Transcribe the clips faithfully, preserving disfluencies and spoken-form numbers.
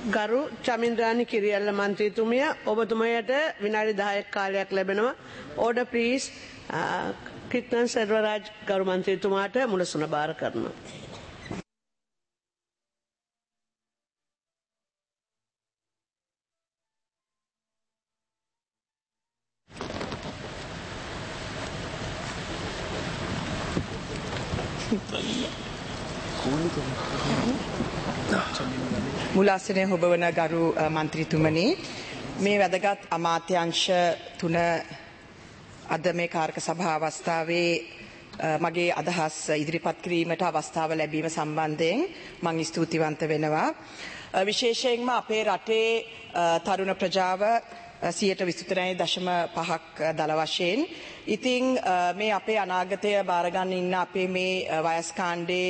ගරු චමින්ද්‍රානි කිරියල්ල මන්ත්‍රීතුමිය ඔබතුමයට විනාඩි දහයක් කාලයක් ලැබෙනවා. Order please. කිත්නන් සර්වරාජ් ගරු මන්ත්‍රීතුමාට මුලසුන බාර කරනවා. මුලාසනය හොබවන ගරු මන්ත්‍රීතුමනි මේ වැදගත් අමාත්‍යංශ තුන අද මේ කාර්ක සභා අවස්ථාවේ මගේ අදහස් ඉදිරිපත් කිරීමට අවස්ථාව ලැබීම සම්බන්ධයෙන් මම ස්තුතිවන්ත වෙනවා. විශේෂයෙන්ම අපේ රටේ තරුණ ප්‍රජාව සියයට විසිතුනයි දශම පහක් දල වශයෙන්. ඉතින් මේ අපේ අනාගතය බාරගන්න ඉන්න අපේ මේ වයස් කාණ්ඩේ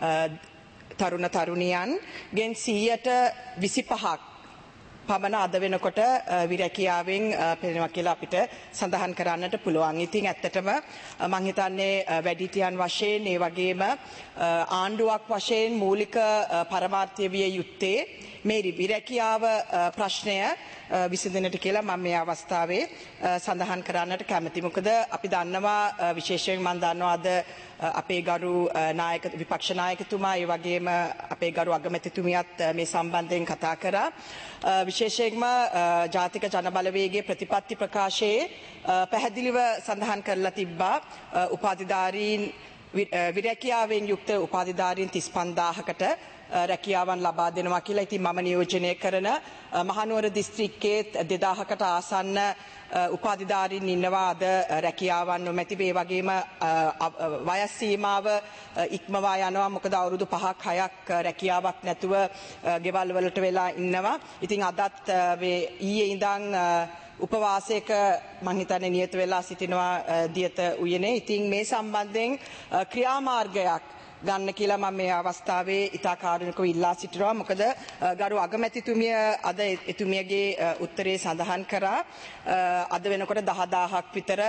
තරුණ තරුණියන් ගෙන් සියයට විසිපහක් පමණ අද වෙනකොට විරැකියාවෙන් පෙනෙනවා කියලා අපිට සඳහන් කරන්නට පුළුවන්. ඉතින් ඇත්තටම මම හිතන්නේ වැඩිහිටියන් වශයෙන් ඒ වගේම ආණ්ඩුවක් වශයෙන් මූලික පරමාර්ථය විය යුත්තේ මේ විරැකියාව ප්‍රශ්නය විසඳෙන්නට කියලා මම මේ අවස්ථාවේ සඳහන් කරන්නට කැමතියි. මොකද අපි දන්නවා විශේෂයෙන් මම දන්නවා අද අපේ ගරු නායක විපක්ෂ නායකතුමා ඒ වගේම අපේ ගරු අගමැතිතුමියත් මේ සම්බන්ධයෙන් කතා කරා. විශේෂයෙන්ම ජාතික ජනබලවේගයේ ප්‍රතිපත්ති ප්‍රකාශයේ පැහැදිලිව සඳහන් කරලා තිබ්බා උපාධිධාරීන් විරැකියාවෙන් යුක්ත උපාධිධාරීන් තිස් පන්දාහකට රැකියාවන් ලබා දෙනවා කියලා. ඉතින් මම නියෝජනය කරන මහනුවර දිස්ත්‍රික්කයේ දෙදාහකට ආසන්න උපාධිධාරීන් ඉන්නවා අද රැකියාවන් නොමැතිව. ඒ වගේම වයස් සීමාව ඉක්මවා යනවා. මොකද අවුරුදු පහක් හයක් රැකියාවක් නැතුව ගෙවල් වලට වෙලා ඉන්නවා. ඉතින් අදත් ඊයේ ඉඳන් උපවාසයක මම හිතන්නේ නියත වෙලා සිටිනවා දියත උයනේ. ඉතින් මේ සම්බන්ධයෙන් ක්‍රියාමාර්ගයක් ගන්න කියලා මම මේ අවස්ථාවේ ඉතා කාරුණිකව ඉල්ලා සිටිනවා. මොකද ගරු අගමැතිතුමිය අද එතුමියගේ උත්තරේ සඳහන් කරා අද වෙනකොට දහදාහක් විතර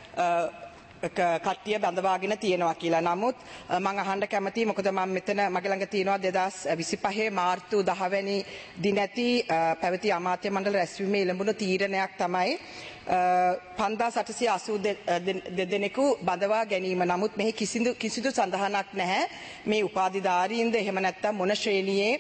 කට්ටිය බඳවාගෙන තියෙනවා කියලා. නමුත් මම අහන්න කැමතියි මොකද මම මෙතන මගේ ළඟ තියෙනවා දෙදාස් විසිපහේ මාර්තු දහ වැනි දිනැති පැවති අමාත්‍ය මණ්ඩල රැස්වීමේ එළඹුණු තීරණයක් තමයි පන්දාස් අටසිය අසූ දෙදෙනෙකු බඳවා ගැනීම. නමුත් මෙහි කිසිදු කිසිදු සඳහනක් නැහැ මේ උපාධිධාරීන්ද එහෙම නැත්නම් මොන ශ්‍රේණියේ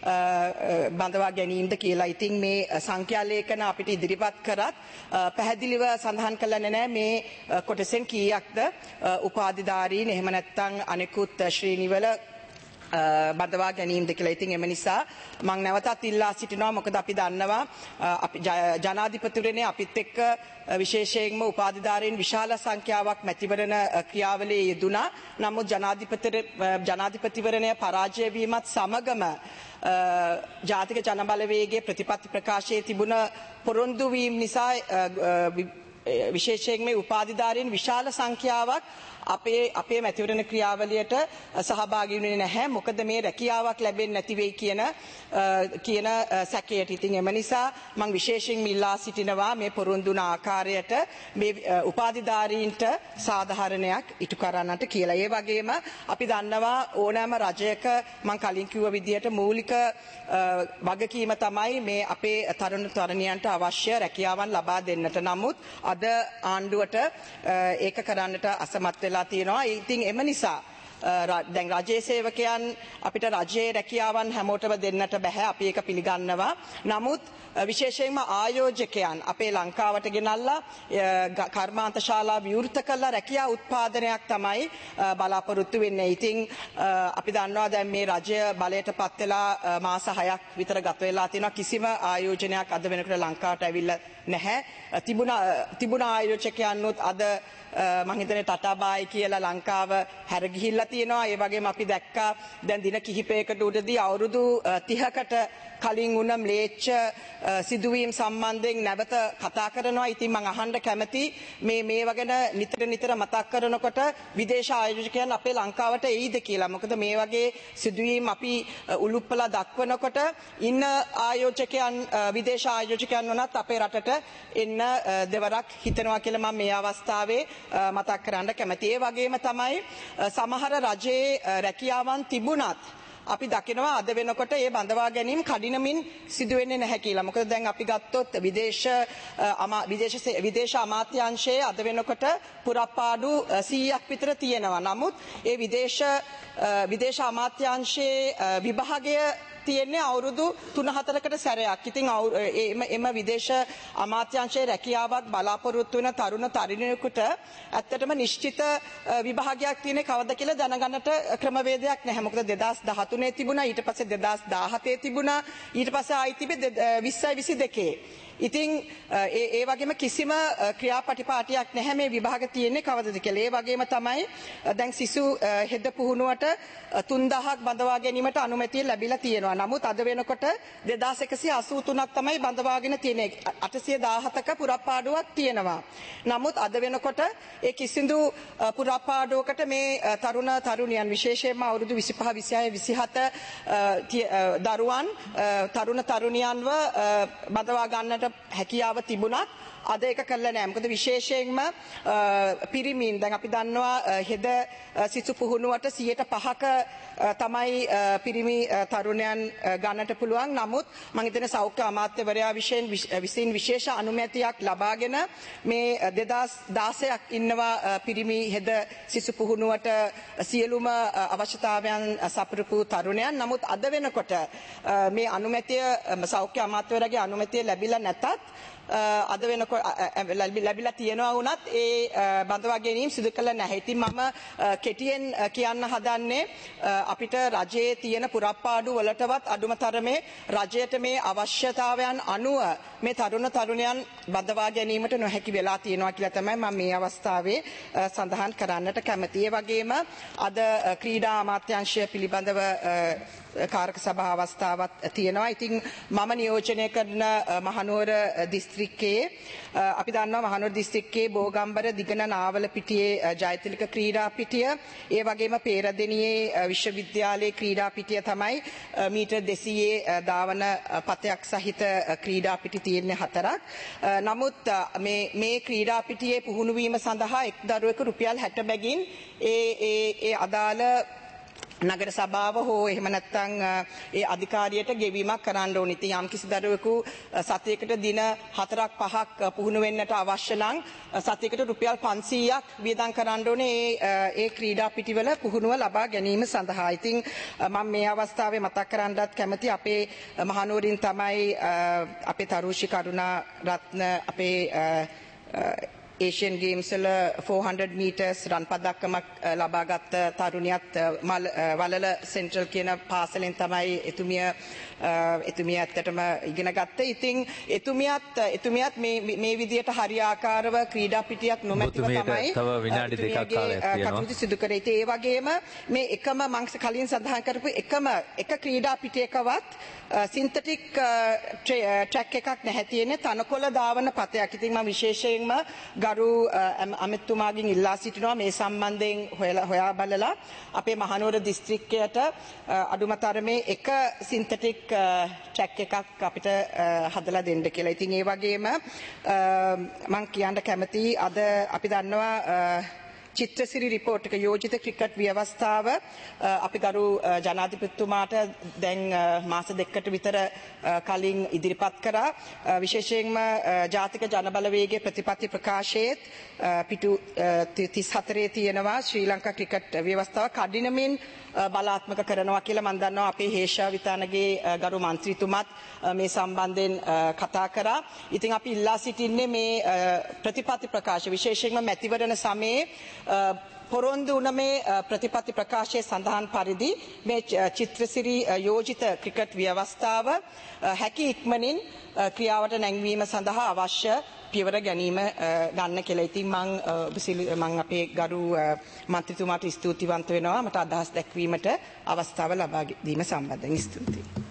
බඳවා ගැනීමද කියලා. ඉතින් මේ සංඛ්‍යා ලේඛන අපිට ඉදිරිපත් කරත් පැහැදිලිව සඳහන් කළා නැහැ මේ කොටසෙන් කීයක්ද උපාධිධාරීන් එහෙම නැත්නම් අනෙකුත් ශ්‍රේණිවල බඳවා ගැනීමද කියලා. ඉතින් එම නිසා මම නැවතත් ඉල්ලා සිටිනවා. මොකද අපි දන්නවා අපි ජනාධිපතිවරණේ අපිත් එක්ක විශේෂයෙන්ම උපාධිධාරීන් විශාල සංඛ්‍යාවක් මැතිවරණ ක්‍රියාවලියේ යෙදුණා. නමුත් ජනාධිපති ජනාධිපතිවරණය පරාජය වීමත් සමගම ජාතික ජනබලවේගයේ ප්‍රතිපත්ති ප්‍රකාශයේ තිබුණ පොරොන්දු වීම නිසා විශේෂයෙන් මේ උපාධිධාරීන් විශාල සංඛ්‍යාවක් අපේ අපේ මැතිවරණ ක්‍රියාවලියට සහභාගී වෙන්නේ නැහැ. මොකද මේ රැකියාවක් ලැබෙන්නේ නැති වෙයි කියන කියන සැකයට. ඉතින් එම නිසා මම විශේෂයෙන් ඉල්ලා සිටිනවා මේ පොරොන්දුන ආකාරයට මේ උපාධිධාරීන්ට සාධාරණයක් ඉටු කරන්නට කියලා. ඒ වගේම අපි දන්නවා ඕනෑම රජයක මම කලින් කිව්ව විදිහට මූලික වගකීම තමයි මේ අපේ තරුණ තරුණියන්ට අවශ්‍ය රැකියාවන් ලබා දෙන්නට. නමුත් අද ආණ්ඩුවට ඒක කරන්නට අසමත් වෙලා තියෙනවා. ඉතින් එම නිසා දැන් රජයේ සේවකයන් අපිට රජයේ රැකියාවන් හැමෝටම දෙන්නට බෑ. අපි ඒක පිළිගන්නවා. නමුත් විශේෂයෙන්ම ආයෝජකයන් අපේ ලංකාවට ගෙනල්ලා කර්මාන්ත ශාලා විවෘත කළා රැකියා උත්පාදනයක් තමයි බලාපොරොත්තු වෙන්නේ. ඉතින් අපි දන්නවා දැන් මේ රජය බලයට පත් වෙලා මාස හයක් විතර ගත වෙලා තියෙනවා. කිසිම ආයෝජනයක් අද වෙනකොට ලංකාවට ඇවිල්ලා නැහැ. තිබුණා තිබුණ ආයෝජකයන්නුත් අද මම හිතන්නේ ටටා බායි කියලා ලංකාව හැර ගිහිල්ලා තියෙනවා. ඒ වගේම අපි දැක්කා දැන් දින කිහිපයකට උඩදී අවුරුදු තිහකට කලින් වුණ ම්ලේච්ඡ සිදුවීම් සම්බන්ධයෙන් නැවත කතා කරනවා. ඉතින් මම අහන්න කැමති මේ මේවා ගැන නිතර නිතර මතක් කරනකොට විදේශ ආයෝජකයන් අපේ ලංකාවට එයිද කියලා. මොකද මේ වගේ සිදුවීම් අපි උලුප්පලා දක්වනකොට ඉන්න ආයෝජකයන් විදේශ ආයෝජකයන් වුණත් අපේ රටට එන්න දෙවරක් හිතනවා කියලා මම මේ අවස්ථාවේ මතක් කරන්න කැමතියි. ඒ වගේම තමයි සමහර රජයේ රැකියාවන් තිබුණත් අපි දකිනවා අද වෙනකොට ඒ බඳවා ගැනීම කඩිනමින් සිදු වෙන්නේ නැහැ කියලා. මොකද දැන් අපි ගත්තොත් විදේශ විදේශ විදේශ අමාත්‍යාංශයේ අද වෙනකොට පුරප්පාඩු සීයක් විතර තියෙනවා. නමුත් ඒ විදේශ විදේශ අමාත්‍යාංශයේ විභාගය තියෙන්නේ අවුරුදු තුන හතරකට සැරයක්. ඉතින් එම විදේශ අමාත්‍යාංශයේ රැකියාවක් බලාපොරොත්තු වෙන තරුණ තරුණියෙකුට ඇත්තටම නිශ්චිත විභාගයක් තියෙන්නේ කවද කියලා දැනගන්නට ක්‍රමවේදයක් නැහැ. මොකද දෙදාස් දහතුනේ තිබුණා, ඊට පස්සේ දෙදාස් දාහතේ තිබුණා, ඊට පස්සේ ආයි තිබෙ විස්සයි විසි දෙකේ. ඉතින් ඒ ඒ වගේම කිසිම ක්‍රියාපටිපාටියක් නැහැ මේ විභාග තියෙන්නේ කවදද කියලා. ඒ වගේම තමයි දැන් සිසු හෙද පුහුණුවට තුන්දහක් බඳවා ගැනීමට අනුමැතිය ලැබිලා තියෙනවා. නමුත් අද වෙනකොට දෙදාස් එකසිය අසූ තුනක් තමයි බඳවාගෙන තියෙන්නේ. අටසිය දාහතක පුරප්පාඩුවක් තියෙනවා. නමුත් අද වෙනකොට ඒ කිසිදු පුරප්පාඩුවකට මේ තරුණ තරුණියන් විශේෂයෙන්ම අවුරුදු විසිපහ විසිහය විසිහත දරුවන් තරුණ තරුණියන්ව බඳවා ගන්නට හැකියාව තිබුණත් අද ඒක කළා නෑ. මොකද විශේෂයෙන්ම පිරිමින් දැන් අපි දන්නවා හෙද සිසු පුහුණුවට සියයට පහක තමයි පිරිමි තරුණයන් ගන්නට පුළුවන්. නමුත් මම හිතන්නේ සෞඛ්‍ය අමාත්‍යවරයා විශේෂ විසින් විශේෂ අනුමැතියක් ලබාගෙන මේ දෙදාස් දාසයක් ඉන්නවා පිරිමි හෙද සිසු පුහුණුවට සියලුම අවශ්‍යතාවයන් සපුරපු තරුණයන්. නමුත් අද වෙනකොට මේ අනුමැතිය සෞඛ්‍ය අමාත්‍යවරයාගේ අනුමැතිය ලැබිලා නැතත් අද වෙනකොට ලැබිලා තියෙනවා වුණත් ඒ බඳවා ගැනීම සිදු කළ නැහැ. ඉතින් මම කෙටියෙන් කියන්න හදන්නේ අපිට රජයේ තියෙන පුරප්පාඩු වලටවත් අඩුම තරමේ රජයට මේ අවශ්‍යතාවයන් අනුව මේ තරුණ තරුණයන් බඳවා ගැනීමට නොහැකි වෙලා තියෙනවා කියලා තමයි මම මේ අවස්ථාවේ සඳහන් කරන්නට කැමතියි. ඒ වගේම අද ක්‍රීඩා අමාත්‍යාංශය පිළිබඳව කාරක සභා අවස්ථාවක් තියෙනවා. ඉතින් මම නියෝජනය කරන මහනුවර දිස්ත්‍රික්කයේ අපි දන්නවා මහනුවර දිස්ත්‍රික්කයේ බෝගම්බර දිගන නාවල පිටියේ ජයතිලක ක්‍රීඩා පිටිය, ඒ වගේම පේරදෙණියේ විශ්වවිද්‍යාලයේ ක්‍රීඩා පිටිය තමයි මීටර් දෙසීයේ ධාවන පතයක් සහිත ක්‍රීඩා පිටි තියෙන්නේ හතරක්. නමුත් මේ මේ ක්‍රීඩා පිටියේ පුහුණු වීම සඳහා එක් දරුවෙකු රුපියල් හැට බැගින් ඒ ඒ ඒ අදාළ නගර සභාව හෝ එහෙම නැත්නම් ඒ අධිකාරියට ගෙවීමක් කරන්න ඕනේ. ඉතින් යම් කිසි දරුවෙකු සතියකට දින හතරක් පහක් පුහුණු වෙන්නට අවශ්‍ය නම් සතියකට රුපියල් පන්සීයක් වියදම් කරන්න ඕනේ ඒ ඒ ක්‍රීඩා පිටිවල පුහුණුව ලබා ගැනීම සඳහා. ඉතින් මම මේ අවස්ථාවේ මතක් කරන්නත් කැමති අපේ මහනුවරින් තමයි අපේ තරුෂි කරුණා රත්න අපේ Asian Games වල four hundred meters රන් පදක්කමක් ලබාගත් තරුණියත් වලල සෙන්ට්‍රල් කියන පාසලෙන් තමයි එතුමිය එතුමිය ඇත්තටම ඉගෙන ගත්තේ. ඉතින් එතුමියත් එතුමියත් මේ මේ විදියට හරියාකාරව ක්‍රීඩා පිටියක් නොමැතිව තමයි තව විනාඩි දෙකක් කාලයක් තියෙනවා. කටයුතු සිදු කරේ. ඒ වගේම මේ එකම මං කලින් සඳහන් කරපු එකම එක ක්‍රීඩා පිටියකවත් සින්තටික් ට්‍රැක් එකක් නැහැ තියෙන්නේ තනකොළ දාවන පතයක්. ඉතින් මම විශේෂයෙන්ම ගරු අමිතුමාගෙන් ඉල්ලා සිටිනවා මේ සම්බන්ධයෙන් හොයා බලලා අපේ මහනුවර දිස්ත්‍රික්කයට අඩුම තරමේ එක සින්තටික් ට්‍රැක් එකක් අපිට හදලා දෙන්න කියලා. ඉතින් ඒ වගේම මම කියන්න කැමතියි අද අපි දන්නවා චිත්‍රසිරි රිපෝට් එක යෝජිත ක්‍රිකට් ව්‍යවස්ථාව අපි ගරු ජනාධිපතිතුමාට දැන් මාස දෙකකට විතර කලින් ඉදිරිපත් කරා. විශේෂයෙන්ම ජාතික ජනබලවේගයේ ප්‍රතිපත්ති ප්‍රකාශයේත් පිටු තිස් හතරේ තියෙනවා ශ්‍රී ලංකා ක්‍රිකට් ව්‍යවස්ථාව කඩිනමින් බලාත්මක කරනවා කියලා මම දන්නවා අපේ හේෂා විතානගේ ගරු මන්ත්‍රීතුමත් මේ සම්බන්ධයෙන් කතා කරා. ඉතින් අපි ඉල්ලා සිටින්නේ මේ ප්‍රතිපත්ති ප්‍රකාශ විශේෂයෙන්ම මැතිවරණ සමයේ පොරොන්දු වුණ මේ ප්‍රතිපත්ති ප්‍රකාශයේ සඳහන් පරිදි මේ චිත්‍රසිරි යෝජිත ක්‍රිකට් ව්‍යවස්ථාව හැකි ඉක්මනින් ක්‍රියාවට නැංවීම සඳහා අවශ්‍ය පියවර ගැනීම ගන්න කියලා. ඉතින් මම මම අපේ ගරු මන්ත්‍රීතුමාට ස්තුතිවන්ත වෙනවා මට අදහස් දැක්වීමට අවස්ථාව ලබා දීම සම්බන්ධයෙන්. ස්තුතියි.